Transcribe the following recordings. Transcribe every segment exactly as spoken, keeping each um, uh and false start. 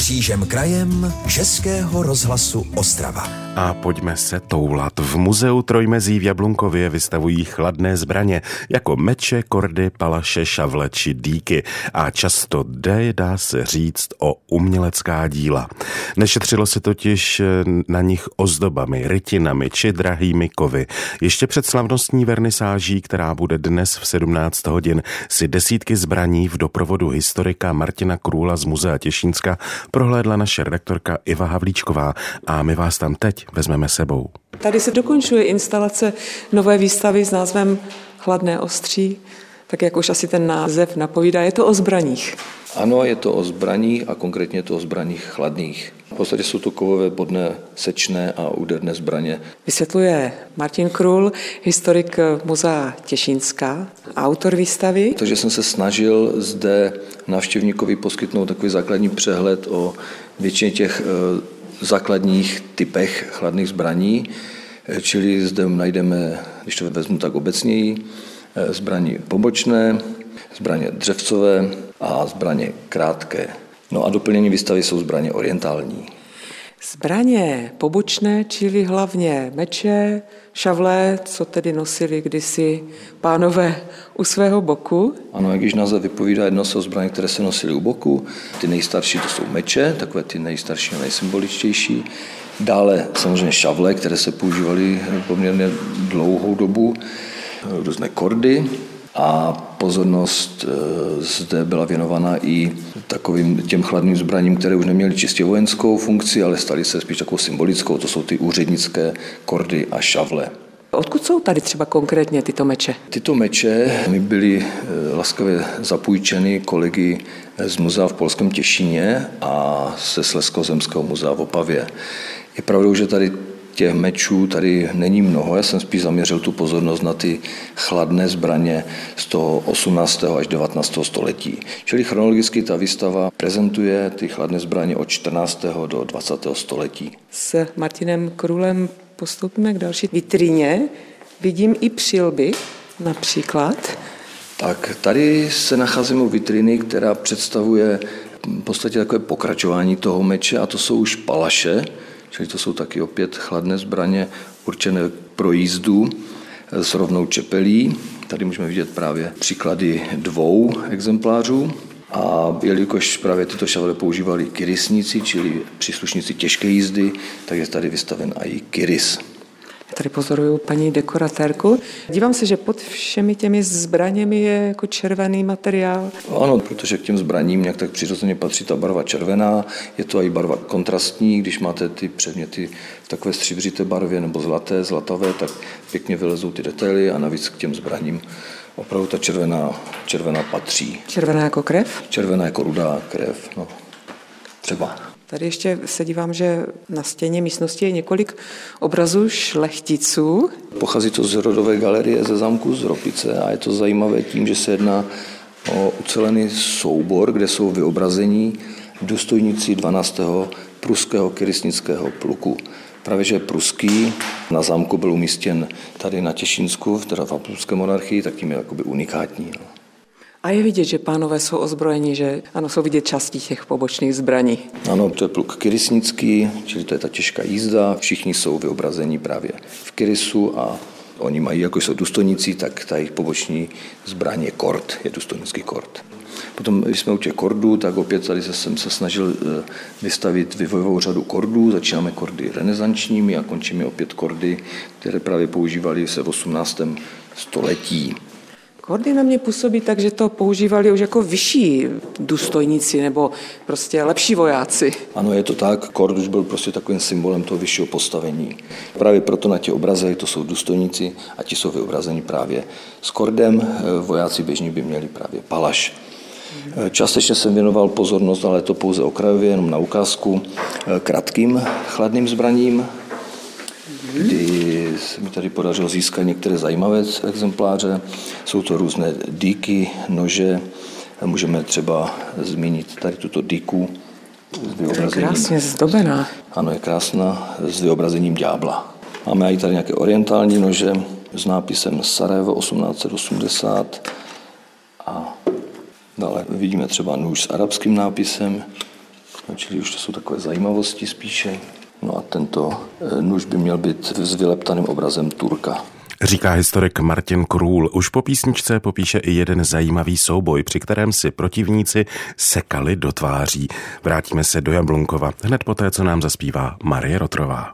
Křížem krajem Českého rozhlasu Ostrava. A pojďme se toulat. V muzeu Trojmezí v Jablunkově vystavují chladné zbraně jako meče, kordy, palaše, šavle či dýky. A často jde, dá se říct, o umělecká díla. Nešetřilo se totiž na nich ozdobami, rytinami či drahými kovy. Ještě před slavnostní vernisáží, která bude dnes v sedmnáct hodin, si desítky zbraní v doprovodu historika Martina Krůla z Muzea Těšínska prohlédla naše redaktorka Iva Havlíčková a my vás tam teď vezmeme sebou. Tady se dokončuje instalace nové výstavy s názvem Chladné ostří, tak jak už asi ten název napovídá, je to o zbraních. Ano, je to o zbraních a konkrétně je to o zbraních chladných. V podstatě jsou to kovové, bodné, sečné a úderné zbraně. Vysvětluje Martin Krůl, historik Muzea Těšínska, autor výstavy. Takže jsem se snažil zde návštěvníkovi poskytnout takový základní přehled o většině těch základních typech chladných zbraní, čili zde najdeme, když to vezmu tak obecněji, zbraně pobočné, zbraně dřevcové a zbraně krátké. No a doplnění výstavy jsou zbraně orientální. Zbraně pobočné, čili hlavně meče, šavle, co tedy nosili kdysi pánové u svého boku. Ano, jak již název vypovídá, jedno jsou zbraně, které se nosily u boku. Ty nejstarší to jsou meče, takové ty nejstarší a nejsymboličtější. Dále samozřejmě šavle, které se používaly poměrně dlouhou dobu, různé kordy. A pozornost zde byla věnována i takovým těm chladným zbraním, které už neměly čistě vojenskou funkci, ale staly se spíš takovou symbolickou. To jsou ty úřednické kordy a šavle. Odkud jsou tady třeba konkrétně tyto meče? Tyto meče mi byly laskavě zapůjčeny kolegy z muzea v polském Těšíně a ze Slezskozemského muzea v Opavě. Je pravdou, že tady těch mečů tady není mnoho, já jsem spíš zaměřil tu pozornost na ty chladné zbraně z toho osmnáctého až devatenáctého století. Čili chronologicky ta výstava prezentuje ty chladné zbraně od čtrnáctého do dvacátého století. S Martinem Krůlem postoupíme k další vitríně. Vidím i přilby například. Tak tady se nacházíme u vitríny, která představuje v podstatě takové pokračování toho meče a to jsou už palaše, čili to jsou taky opět chladné zbraně určené pro jízdu s rovnou čepelí. Tady můžeme vidět právě příklady dvou exemplářů. A jelikož právě tyto šavle používali kyrisníci, čili příslušníci těžké jízdy, tak je tady vystaven i kyris. Tady pozoruju paní dekoratérku. Dívám se, že pod všemi těmi zbraněmi je jako červený materiál. Ano, protože k těm zbraním nějak tak přirozeně patří ta barva červená. Je to i barva kontrastní, když máte ty předměty v takové stříbřité barvě nebo zlaté, zlatavé, tak pěkně vylezou ty detaily a navíc k těm zbraním opravdu ta červená, červená patří. Červená jako krev? Červená jako rudá krev, no. Třeba. Tady ještě se dívám, že na stěně místnosti je několik obrazů šlechticů. Pochází to z rodové galerie ze zámku z Ropice a je to zajímavé tím, že se jedná o ucelený soubor, kde jsou vyobrazení důstojníci dvanáctého pruského kyrisnického pluku. Právě že pruský na zámku byl umístěn tady na Těšínsku, teda v Habsburské monarchii, tak tím je jakoby unikátní. No. A je vidět, že pánové jsou ozbrojeni, že ano, jsou vidět části těch pobočných zbraní. Ano, to je pluk kyrisnický, čili to je ta těžká jízda. Všichni jsou vyobrazeni právě v kyrisu a oni mají, jako jsou důstojníci, tak ta jejich poboční zbraň je kord, je důstojnický kord. Potom, když jsme u těch kordů, tak opět tady jsem se snažil vystavit vývojovou řadu kordů. Začínáme kordy renesančními a končíme opět kordy, které právě používali se v osmnáctém století. Kordy na mě působí tak, že to používali už jako vyšší důstojníci nebo prostě lepší vojáci. Ano, je to tak. Kord už byl prostě takovým symbolem toho vyššího postavení. Právě proto na těch obrazech to jsou důstojníci a ti jsou vyobrazeni právě s kordem. Vojáci běžní by měli právě palaš. Částečně jsem věnoval pozornost, ale to pouze okrajově, jenom na ukázku, krátkým chladným zbraním, kdy se mi tady podařilo získat některé zajímavé exempláře. Jsou to různé dýky, nože. Můžeme třeba zmínit tady tuto dýku. To je krásně zdobená. Ano, je krásná, s vyobrazením ďábla. Máme i tady nějaké orientální nože s nápisem Sarajevo osmnáct set osmdesát a dále vidíme třeba nůž s arabským nápisem čili už to jsou takové zajímavosti spíše. No a tento nůž by měl být s vyleptaným obrazem Turka. Říká historik Martin Krůl. Už po písničce popíše i jeden zajímavý souboj, při kterém si protivníci sekali do tváří. Vrátíme se do Jablunkova hned poté, co nám zaspívá Marie Rotrová.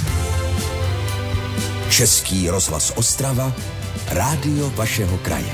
Český rozhlas Ostrava, rádio vašeho kraje.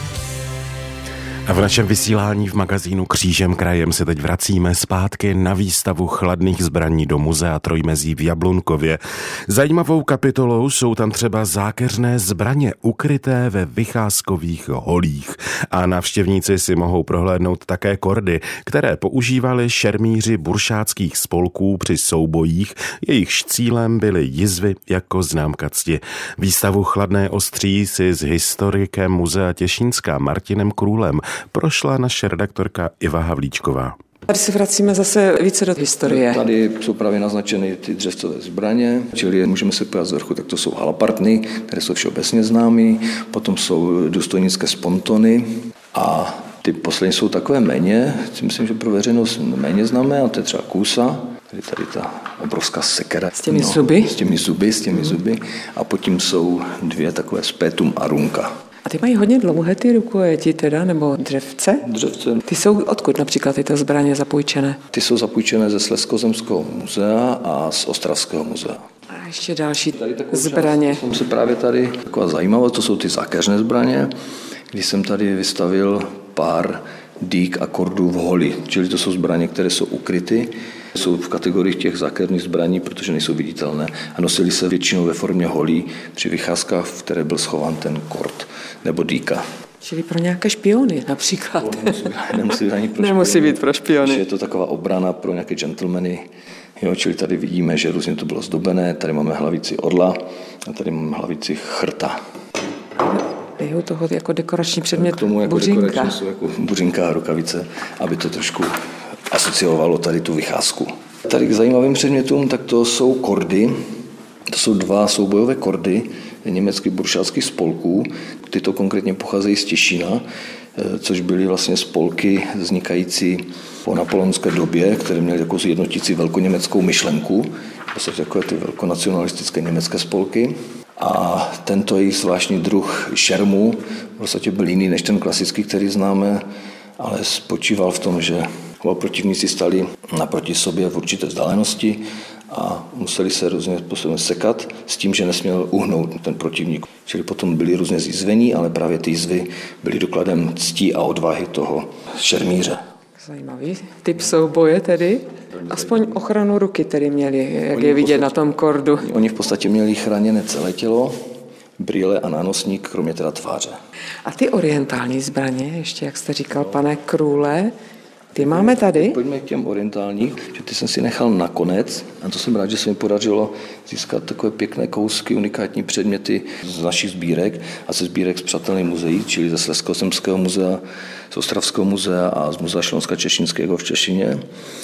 A v našem vysílání v magazínu Křížem krajem se teď vracíme zpátky na výstavu chladných zbraní do muzea Trojmezí v Jablunkově. Zajímavou kapitolou jsou tam třeba zákeřné zbraně ukryté ve vycházkových holích. A návštěvníci si mohou prohlédnout také kordy, které používali šermíři buršáckých spolků při soubojích, jejichž cílem byly jizvy jako známka cti. Výstavu Chladné ostří si s historikem muzea Těšínska Martinem Krůlem prošla naše redaktorka Iva Havlíčková. Tady se vracíme zase více do historie. Tady jsou právě naznačeny ty dřevcové zbraně, čili můžeme se podívat z vrchu, tak to jsou halapartny, které jsou všeobecně známé, potom jsou důstojnické spontony a ty poslední jsou takové méně, myslím, že pro veřejnost méně známé, a to je třeba kůsa, tady, tady ta obrovská sekera. S těmi no, zuby? S těmi zuby, s těmi mm. zuby. A potom jsou dvě takové spétum a runka. A ty mají hodně dlouhé ty rukojeti teda, nebo dřevce? Dřevce. Ty jsou odkud například tyto zbraně zapůjčené? Ty jsou zapůjčené ze Slezskozemského muzea a z Ostravského muzea. A ještě další zbraně. Jsem se právě tady taková zajímavost, to jsou ty zákeřné zbraně, když jsem tady vystavil pár dýk a kordů v holi, čili to jsou zbraně, které jsou ukryty, jsou v kategorii těch zákeřných zbraní, protože nejsou viditelné a nosily se většinou ve formě holí při vycházkách, v které byl schován ten kord nebo dýka. Čili pro nějaké špiony například. Nemusí, nemusí, ani pro nemusí špiony. být pro špiony. Je to taková obrana pro nějaké gentlemany. Jo, čili tady vidíme, že různě to bylo zdobené. Tady máme hlavici orla a tady máme hlavici chrta. Je toho jako dekorační předmět k tomu jako buřinka. Dekorační jsou jako buřinka a rukavice, aby to trošku asociovalo tady tu vycházku. Tady k zajímavým předmětům, tak to jsou kordy. To jsou dva soubojové kordy německých buršáckých spolků. Tyto konkrétně pocházejí z Těšína, což byly vlastně spolky vznikající po napoleonské době, které měly takovou zjednotící velkoněmeckou myšlenku. To jsou takové ty velkonacionalistické německé spolky. A tento jejich zvláštní druh šermu v podstatě byl jiný než ten klasický, který známe, ale spočíval v tom, že oba protivníci stali naproti sobě v určité vzdálenosti a museli se různě způsobem sekat s tím, že nesměl uhnout ten protivník. Čili potom byli různě zjizvení, ale právě ty jizvy byly dokladem ctí a odvahy toho šermíře. Zajímavý typ souboje tedy. Aspoň ochranu ruky tedy měli, jak oni je vidět podstatě, na tom kordu. Oni v podstatě měli chráněné celé tělo, brýle a nánosník, kromě teda tváře. A ty orientální zbraně, ještě jak jste říkal, pane Krůle, ty máme tady? Pojďme k těm orientálních, že ty jsem si nechal nakonec a to jsem rád, že se mi podařilo získat takové pěkné kousky, unikátní předměty z našich sbírek a ze sbírek z přátelných muzeí, čili ze Slezskozemského muzea, z Ostravského muzea a z muzea Šlonska Češinského v Češině.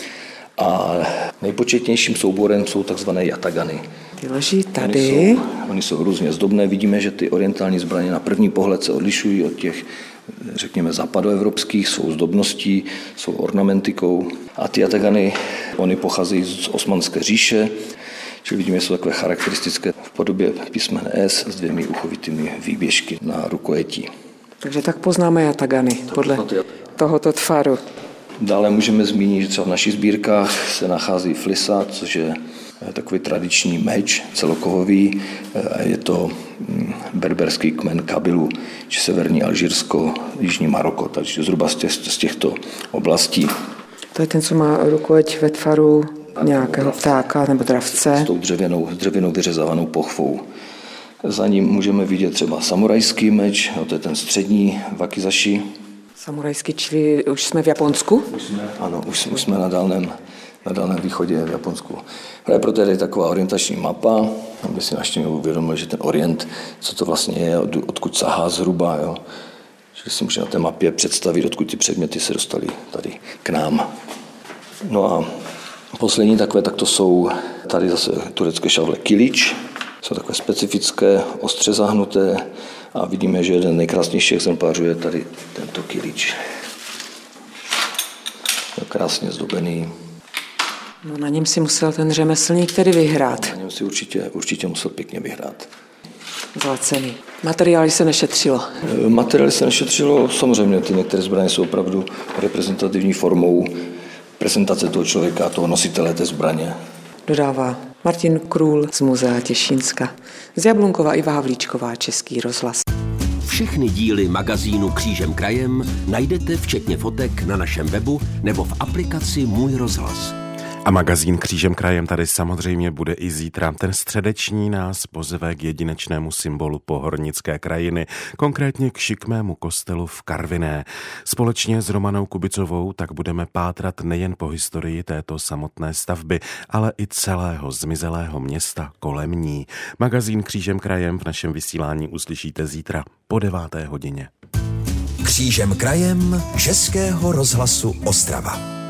A nejpočetnějším souborem jsou takzvané jatagany. Ty leží tady. Oni jsou, oni jsou různě zdobné. Vidíme, že ty orientální zbraně na první pohled se odlišují od těch, řekněme, západoevropských, svou zdobností, svou ornamentikou. A ty jatagany, oni pocházejí z Osmanské říše, čili vidíme, že jsou takové charakteristické v podobě písmene S s dvěmi uchovitými výběžky na rukojetí. Takže tak poznáme jatagany podle tohoto tvaru. Dále můžeme zmínit, že třeba v našich sbírkách se nachází flisa, což je takový tradiční meč celokovový. Je to berberský kmen Kabilu, či severní Alžírsko, jižní Maroko, takže zhruba z, těch, z těchto oblastí. To je ten, co má rukojeť ve tvaru nějakého ptáka nebo dravce. S tou dřevěnou, dřevěnou vyřezávanou pochvou. Za ním můžeme vidět třeba samurajský meč, to je ten střední wakizashi. Samurajský, čili už jsme v Japonsku? Už jsme, ano, už, už jsme na dálném, na dálném východě v Japonsku. Právě proto je taková orientační mapa, aby si naštěně uvědomili, že ten orient, co to vlastně je, od, odkud sahá zhruba. Jo. Čili si můžeme na té mapě představit, odkud ty předměty se dostaly tady k nám. No a poslední takové, tak to jsou tady zase turecké šavle kilič. Jsou takové specifické, ostře zahnuté a vidíme, že jeden nejkrásnější exemplářů je tady tento kilič. Je krásně zdobený. No, na něm si musel ten řemeslník tedy vyhrát. Na něm si určitě, určitě musel pěkně vyhrát. Za ceny. Materiály se nešetřilo. Materiály se nešetřilo, samozřejmě ty některé zbraně jsou opravdu reprezentativní formou prezentace toho člověka, toho nositele té zbraně. Dodává Martin Krůl z Muzea Těšínska. Z Jablunkova Iva Havlíčková, Český rozhlas. Všechny díly magazínu Křížem krajem najdete včetně fotek na našem webu nebo v aplikaci Můj rozhlas. A magazín Křížem krajem tady samozřejmě bude i zítra. Ten středeční nás pozve k jedinečnému symbolu pohornické krajiny, konkrétně k šikmému kostelu v Karviné. Společně s Romanou Kubicovou tak budeme pátrat nejen po historii této samotné stavby, ale i celého zmizelého města kolem ní. Magazín Křížem krajem v našem vysílání uslyšíte zítra po deváté hodině. Křížem krajem Českého rozhlasu Ostrava.